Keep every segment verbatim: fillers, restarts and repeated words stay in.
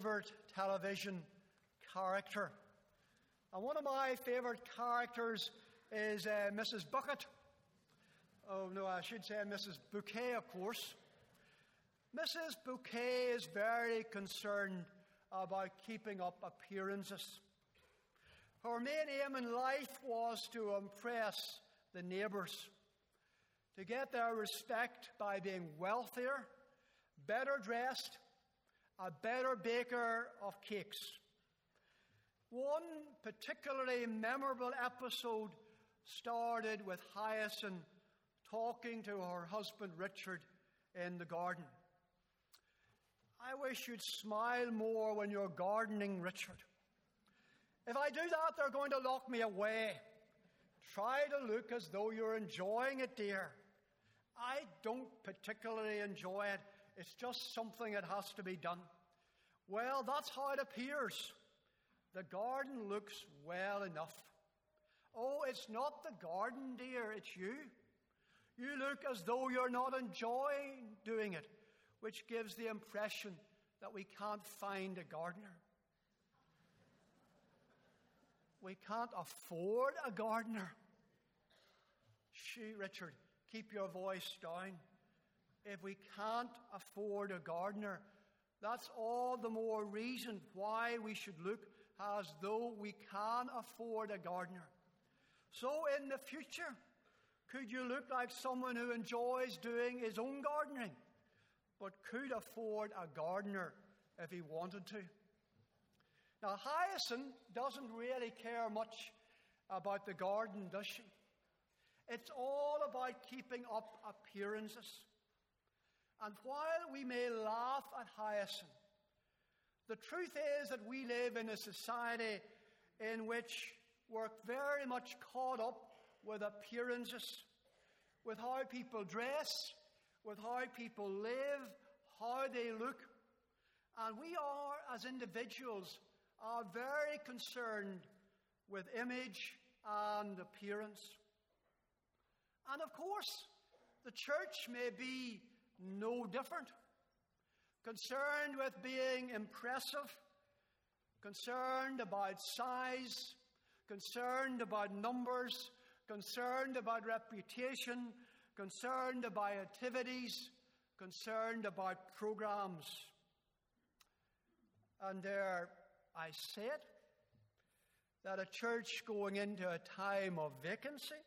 favourite television character. And one of my favourite characters is uh, Missus Bucket. Oh, no, I should say Missus Bouquet, of course. Missus Bouquet is very concerned about keeping up appearances. Her main aim in life was to impress the neighbours, to get their respect by being wealthier, better dressed, a better baker of cakes. One particularly memorable episode started with Hyacinth talking to her husband Richard in the garden. I wish you'd smile more when you're gardening, Richard. If I do that, they're going to lock me away. Try to look as though you're enjoying it, dear. I don't particularly enjoy it. It's just something that has to be done. Well, that's how it appears. The garden looks well enough. Oh, it's not the garden, dear, it's you. You look as though you're not enjoying doing it, which gives the impression that we can't find a gardener. We can't afford a gardener. Shh, Richard, keep your voice down. If we can't afford a gardener, that's all the more reason why we should look as though we can afford a gardener. So in the future, could you look like someone who enjoys doing his own gardening, but could afford a gardener if he wanted to? Now, Hyacinth doesn't really care much about the garden, does she? It's all about keeping up appearances. And while we may laugh at Hyacinth, the truth is that we live in a society in which we're very much caught up with appearances, with how people dress, with how people live, how they look. And we are, as individuals, are very concerned with image and appearance. And of course, the church may be no different. Concerned with being impressive, concerned about size, concerned about numbers, concerned about reputation, concerned about activities, concerned about programs. And there I said that a church going into a time of vacancy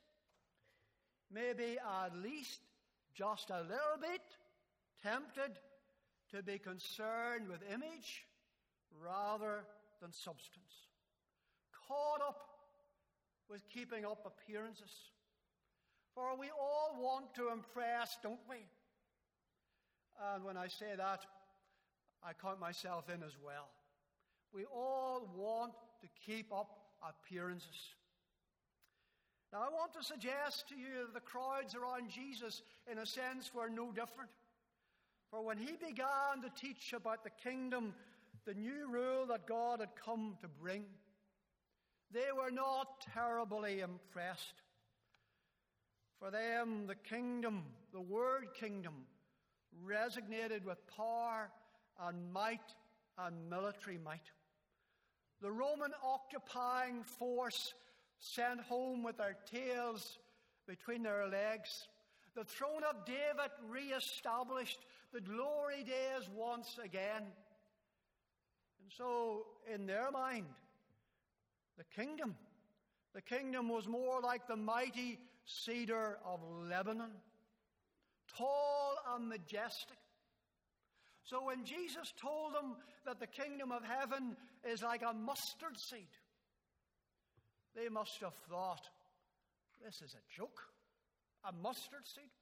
may be at least just a little bit tempted to be concerned with image rather than substance. Caught up with keeping up appearances. For we all want to impress, don't we? And when I say that, I count myself in as well. We all want to keep up appearances. Now, I want to suggest to you that the crowds around Jesus, in a sense, were no different. For when he began to teach about the kingdom, the new rule that God had come to bring, they were not terribly impressed. For them, the kingdom, the word kingdom, resonated with power and might and military might. The Roman occupying force sent home with their tails between their legs. The throne of David re-established, the glory days once again. And so, in their mind, the kingdom, the kingdom was more like the mighty cedar of Lebanon, tall and majestic. So when Jesus told them that the kingdom of heaven is like a mustard seed, they must have thought, this is a joke. A mustard seed?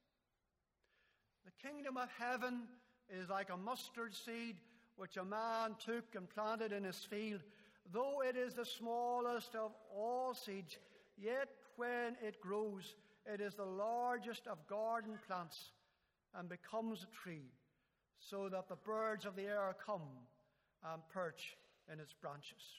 The kingdom of heaven is like a mustard seed which a man took and planted in his field. Though it is the smallest of all seeds, yet when it grows, it is the largest of garden plants and becomes a tree, so that the birds of the air come and perch in its branches.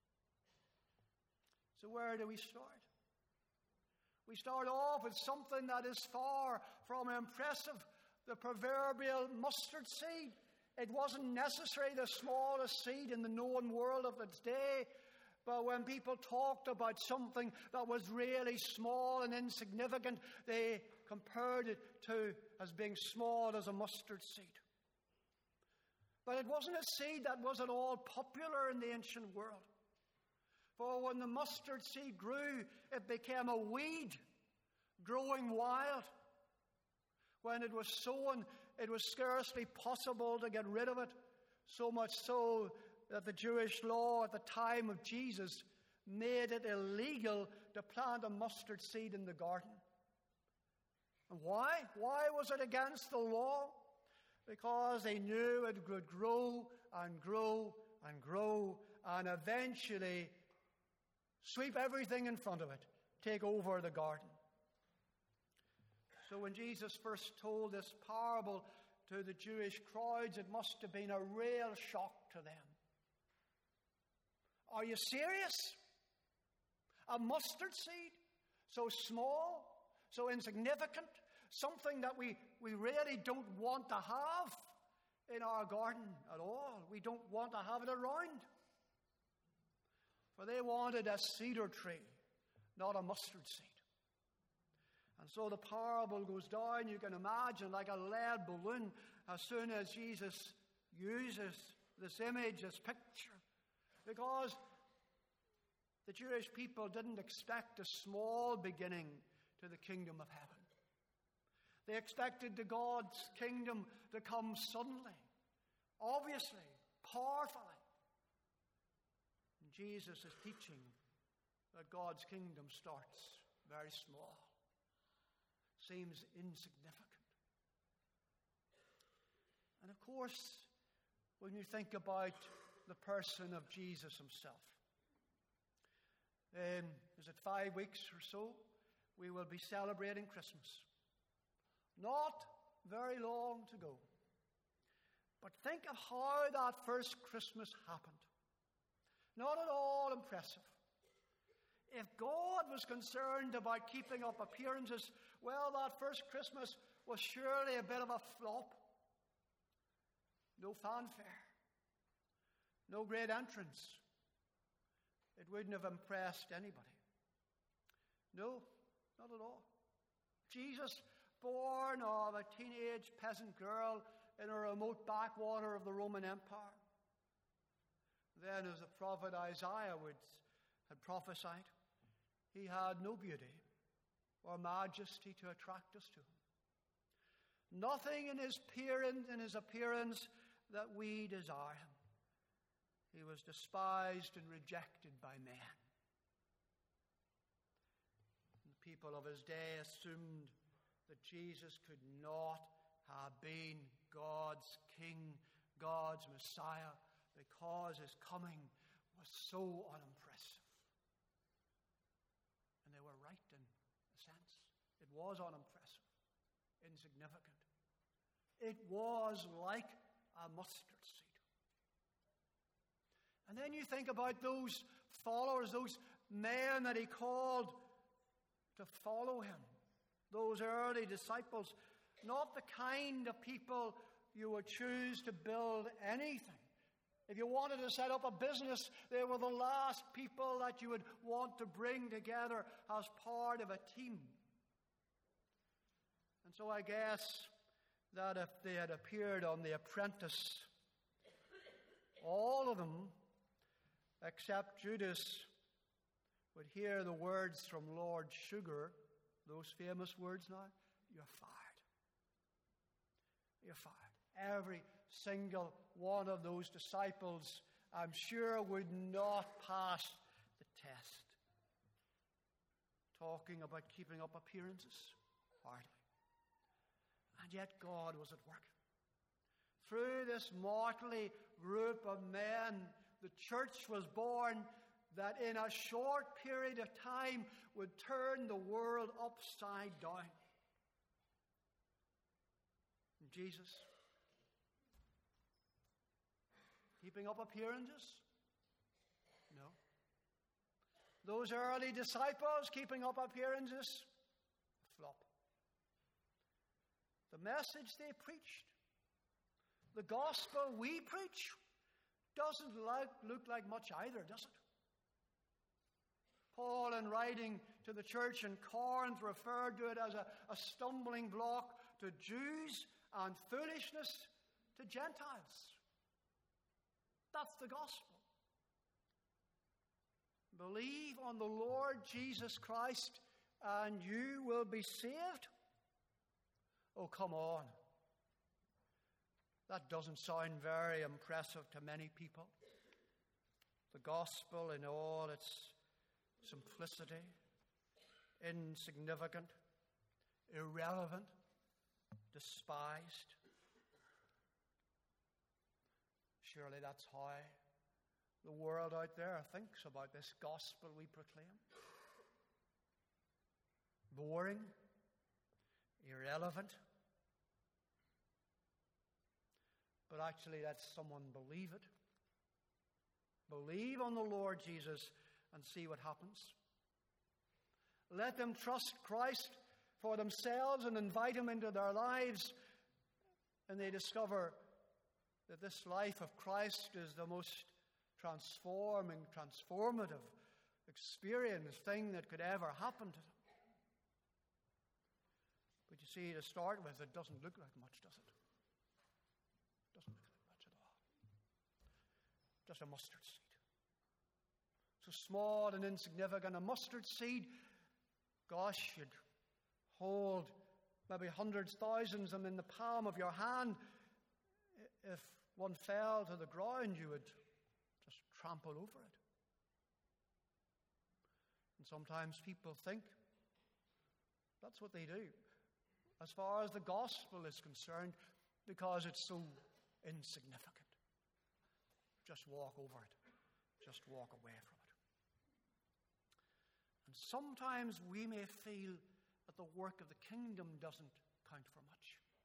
So where do we start? We start off with something that is far from impressive, the proverbial mustard seed. It wasn't necessarily the smallest seed in the known world of its day, but when people talked about something that was really small and insignificant, they compared it to as being small as a mustard seed. But it wasn't a seed that was at all popular in the ancient world. For when the mustard seed grew, it became a weed, growing wild. When it was sown, it was scarcely possible to get rid of it, so much so that the Jewish law at the time of Jesus made it illegal to plant a mustard seed in the garden. And why? Why was it against the law? Because they knew it would grow and grow and grow and eventually sweep everything in front of it, take over the garden. So when Jesus first told this parable to the Jewish crowds, it must have been a real shock to them. Are you serious? A mustard seed? So small, so insignificant, something that we, we really don't want to have in our garden at all. We don't want to have it around. For they wanted a cedar tree, not a mustard seed. And so the parable goes down, you can imagine, like a lead balloon as soon as Jesus uses this image, this picture. Because the Jewish people didn't expect a small beginning to the kingdom of heaven. They expected the God's kingdom to come suddenly, obviously, powerfully. And Jesus is teaching that God's kingdom starts very small. Seems insignificant. And of course, when you think about the person of Jesus himself, um, is it five weeks or so, we will be celebrating Christmas. Not very long to go. But think of how that first Christmas happened. Not at all impressive. If God was concerned about keeping up appearances, well, that first Christmas was surely a bit of a flop. No fanfare. No great entrance. It wouldn't have impressed anybody. No, not at all. Jesus, born of a teenage peasant girl in a remote backwater of the Roman Empire. Then, as the prophet Isaiah would, had prophesied, he had no beauty or majesty to attract us to him. Nothing in his appearance, in his appearance that we desire him. He was despised and rejected by men. And the people of his day assumed that Jesus could not have been God's king, God's Messiah, because his coming was so unimpressive. And they were right in a sense. It was unimpressive, insignificant. It was like a mustard seed. And then you think about those followers, those men that he called to follow him, those early disciples, not the kind of people you would choose to build anything. If you wanted to set up a business, they were the last people that you would want to bring together as part of a team. And so I guess that if they had appeared on The Apprentice, all of them, except Judas, would hear the words from Lord Sugar, those famous words now, "You're fired. You're fired." Every single one of those disciples, I'm sure, would not pass the test. Talking about keeping up appearances, hardly. And yet God was at work. Through this motley group of men, the church was born that in a short period of time would turn the world upside down. And Jesus, keeping up appearances? No. Those early disciples keeping up appearances? A flop. The message they preached The gospel we preach doesn't like, look like much either, does it? Paul, in writing to the church in Corinth, referred to it as a, a stumbling block to Jews and foolishness to Gentiles. That's the gospel. Believe on the Lord Jesus Christ and you will be saved. Oh, come on. That doesn't sound very impressive to many people. The gospel in all its simplicity, insignificant, irrelevant, despised. Surely that's how the world out there thinks about this gospel we proclaim. Boring, irrelevant. But actually, let someone believe it. Believe on the Lord Jesus and see what happens. Let them trust Christ for themselves and invite Him into their lives, and they discover that this life of Christ is the most transforming, transformative experience, thing that could ever happen to them. But you see, to start with, it doesn't look like much, does it? It doesn't look like much at all. Just a mustard seed. So small and insignificant, a mustard seed, gosh, you'd hold maybe hundreds, thousands of them in the palm of your hand. If one fell to the ground, you would just trample over it. And sometimes people think that's what they do, as far as the gospel is concerned, because it's so insignificant. Just walk over it. Just walk away from it. And sometimes we may feel that the work of the kingdom doesn't count for much.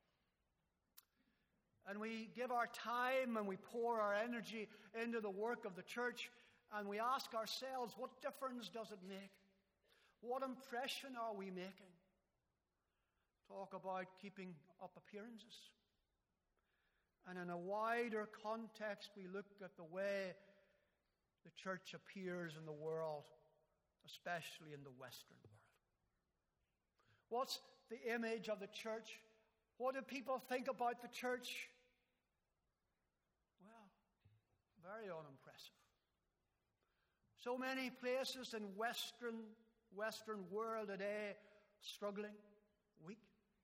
And we give our time and we pour our energy into the work of the church, and we ask ourselves, what difference does it make? What impression are we making? Talk about keeping up appearances. And in a wider context, we look at the way the church appears in the world, especially in the Western world. What's the image of the church? What do people think about the church? Well, very unimpressive. So many places in Western, Western world today struggling, weak,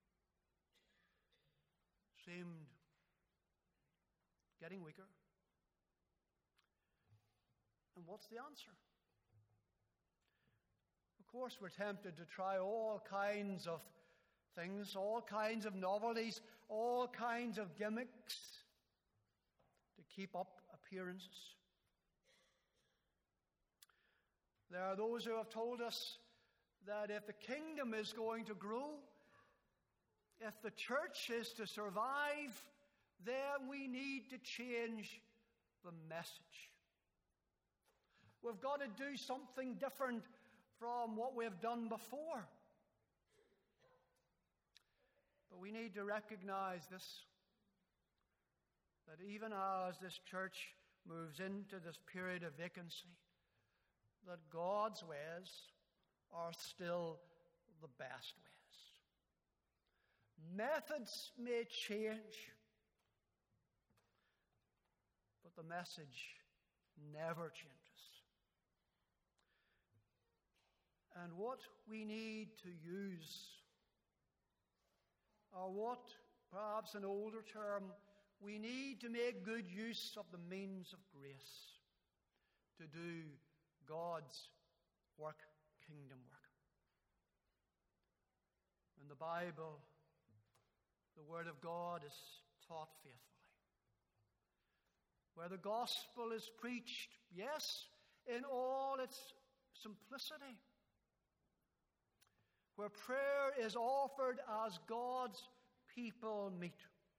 seemed getting weaker. And what's the answer? Of course, we're tempted to try all kinds of things, all kinds of novelties, all kinds of gimmicks to keep up appearances. There are those who have told us that if the kingdom is going to grow, if the church is to survive, then we need to change the message. We've got to do something different from what we've done before. But we need to recognize this, that even as this church moves into this period of vacancy, that God's ways are still the best ways. Methods may change, but the message never changes. And what we need to use, or what, perhaps an older term, we need to make good use of the means of grace to do God's work, kingdom work. In the Bible, the Word of God is taught faithfully. Where the gospel is preached, yes, in all its simplicity. Where prayer is offered as God's people meet.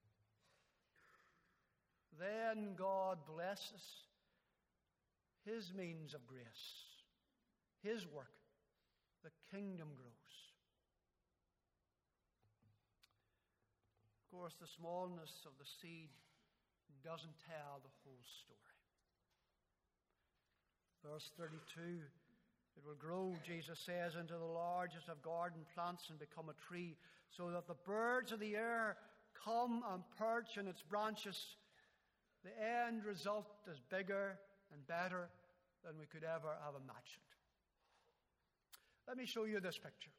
Then God blesses His means of grace, His work, the kingdom grows. Of course, the smallness of the seed doesn't tell the whole story. Verse thirty-two, it will grow, Jesus says, into the largest of garden plants and become a tree, so that the birds of the air come and perch in its branches. The end result is bigger and better than we could ever have imagined. Let me show you this picture.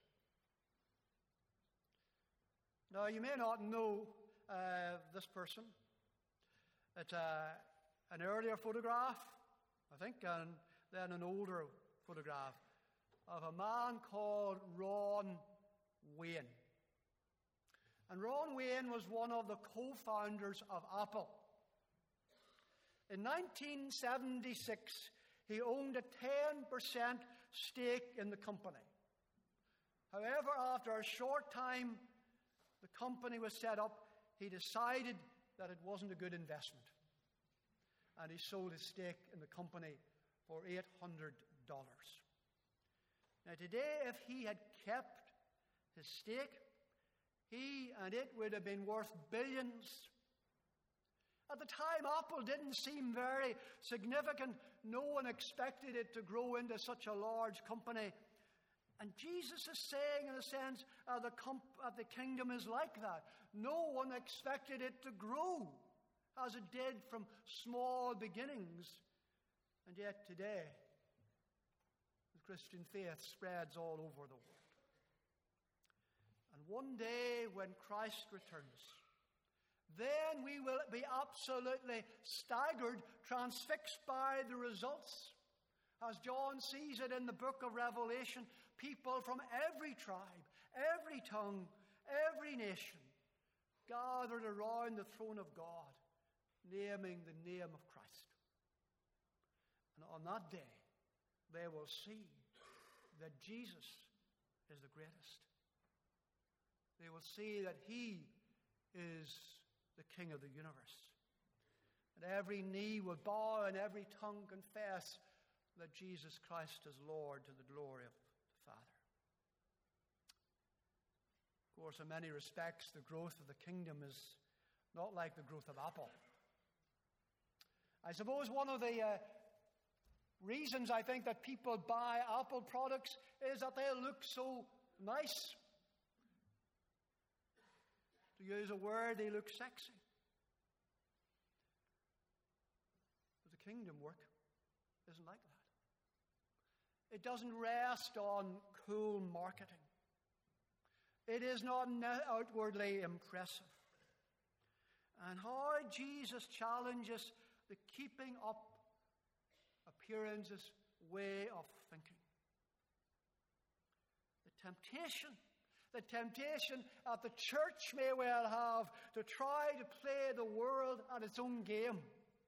Now, you may not know uh, this person. It's a, an earlier photograph, I think, and then an older photograph of a man called Ron Wayne. And Ron Wayne was one of the co-founders of Apple. In nineteen seventy-six, he owned a ten percent stake in the company. However, after a short time the company was set up, he decided that it wasn't a good investment. And he sold his stake in the company for eight hundred dollars. Now today, if he had kept his stake, he and it would have been worth billions. At the time, Apple didn't seem very significant. No one expected it to grow into such a large company. And Jesus is saying, in a sense, uh, the, comp- uh, the kingdom is like that. No one expected it to grow as it did from small beginnings. And yet today, the Christian faith spreads all over the world. And one day when Christ returns, then we will be absolutely staggered, transfixed by the results. As John sees it in the book of Revelation, people from every tribe, every tongue, every nation gathered around the throne of God, naming the name of Christ. And on that day, they will see that Jesus is the greatest. They will see that He is the King of the universe. And every knee will bow and every tongue confess that Jesus Christ is Lord, to the glory of the Father. Of course, in many respects, the growth of the kingdom is not like the growth of Apple. I suppose one of the uh, reasons I think that people buy Apple products is that they look so nice. To use a word, they look sexy. But the kingdom work isn't like that. It doesn't rest on cool marketing. It is not outwardly impressive. And how Jesus challenges the keeping up appearances way of thinking. The temptation, the temptation that the church may well have to try to play the world at its own game.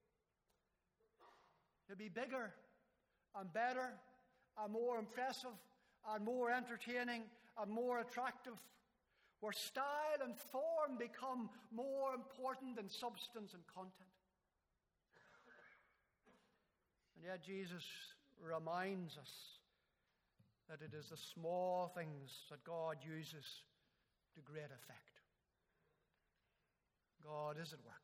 To be bigger and better and more impressive and more entertaining and more attractive, where style and form become more important than substance and content. And yet Jesus reminds us that it is the small things that God uses to great effect. God is at work.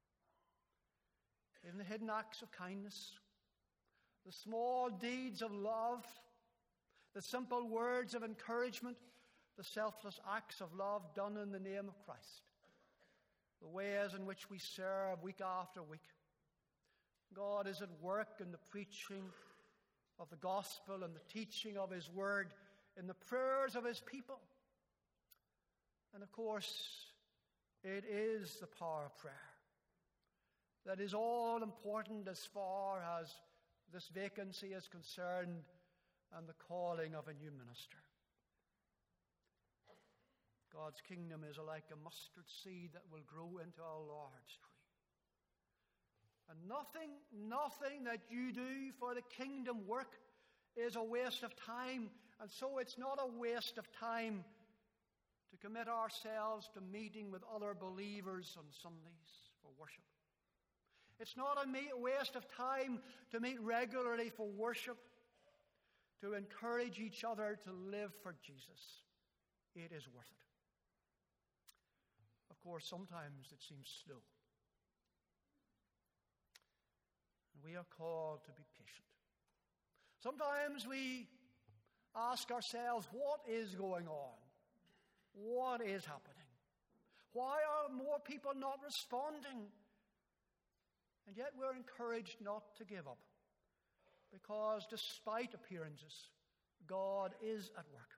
In the hidden acts of kindness, the small deeds of love, the simple words of encouragement, the selfless acts of love done in the name of Christ, the ways in which we serve week after week. God is at work in the preaching of the gospel and the teaching of His word, in the prayers of His people. And of course, it is the power of prayer that is all important as far as this vacancy is concerned and the calling of a new minister. God's kingdom is like a mustard seed that will grow into a large tree. And nothing, nothing that you do for the kingdom work is a waste of time. And so it's not a waste of time to commit ourselves to meeting with other believers on Sundays for worship. It's not a waste of time to meet regularly for worship, to encourage each other to live for Jesus. It is worth it. Of course, sometimes it seems slow. And we are called to be patient. Sometimes we ask ourselves, what is going on? What is happening? Why are more people not responding? And yet we're encouraged not to give up, because despite appearances, God is at work.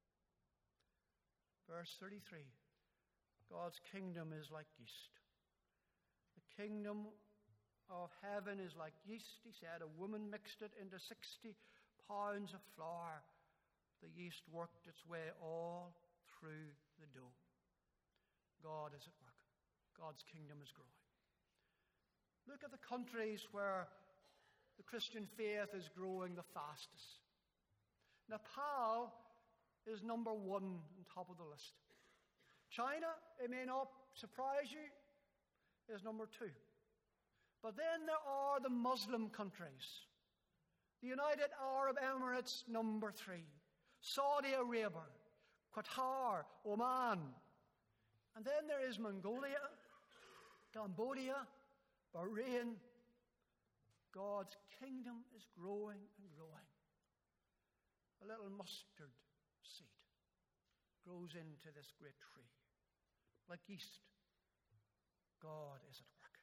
Verse thirty-three, God's kingdom is like yeast. The kingdom of heaven is like yeast, he said. A woman mixed it into sixty pounds of flour. The yeast worked its way all through the dough. God is at work. God's kingdom is growing. Look at the countries where the Christian faith is growing the fastest. Nepal is number one on top of the list. China, it may not surprise you, is number two. But then there are the Muslim countries. The United Arab Emirates, number three. Saudi Arabia, Qatar, Oman. And then there is Mongolia, Cambodia, Bahrain. God's kingdom is growing and growing. A little mustard seed grows into this great tree. Like yeast, God is at work.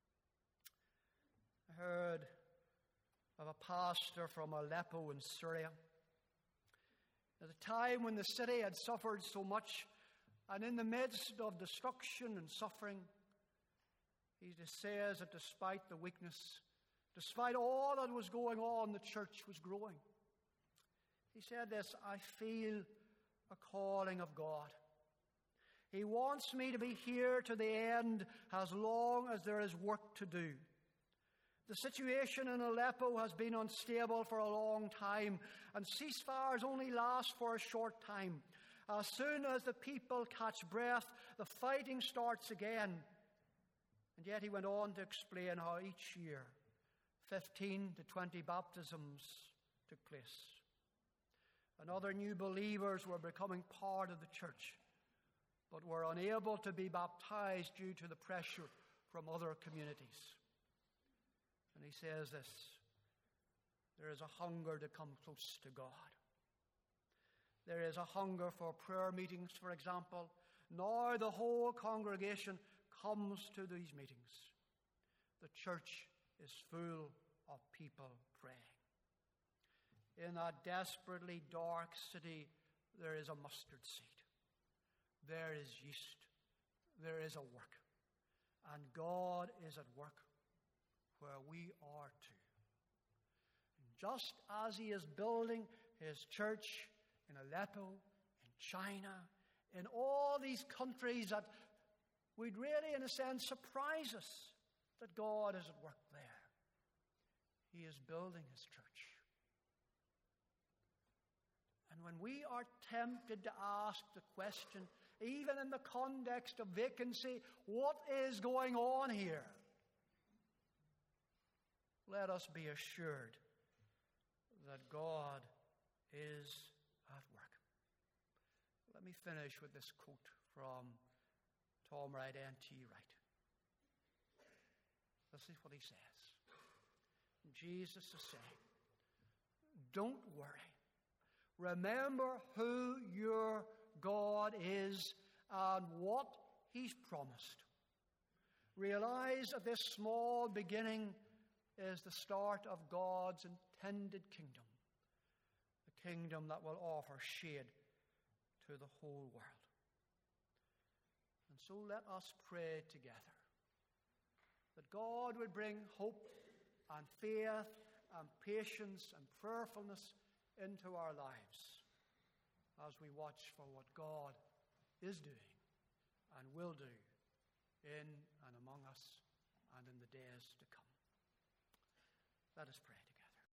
I heard of a pastor from Aleppo in Syria. At a time when the city had suffered so much, and in the midst of destruction and suffering, he says that despite the weakness, despite all that was going on, the church was growing. He said this, I feel a calling of God. He wants me to be here to the end as long as there is work to do. The situation in Aleppo has been unstable for a long time, and ceasefires only last for a short time. As soon as the people catch breath, the fighting starts again. And yet he went on to explain how each year fifteen to twenty baptisms took place. And other new believers were becoming part of the church, but were unable to be baptized due to the pressure from other communities. And he says this, there is a hunger to come close to God. There is a hunger for prayer meetings, for example. Now the whole congregation comes to these meetings. The church is full of people praying. In that desperately dark city, there is a mustard seed. There is yeast. There is a work. And God is at work where we are too. And just as he is building his church in Aleppo, in China, in all these countries that would really, in a sense, surprise us that God is at work there. He is building his church. And when we are tempted to ask the question, even in the context of vacancy, what is going on here? Let us be assured that God is at work. Let me finish with this quote from Tom Wright, N T Wright. This is what he says. Jesus is saying, don't worry. Remember who your God is and what he's promised. Realize that this small beginning is the start of God's intended kingdom. The kingdom that will offer shade to the whole world. And so let us pray together that God would bring hope and faith and patience and prayerfulness into our lives as we watch for what God is doing and will do in and among us and in the days to come. Let us pray together.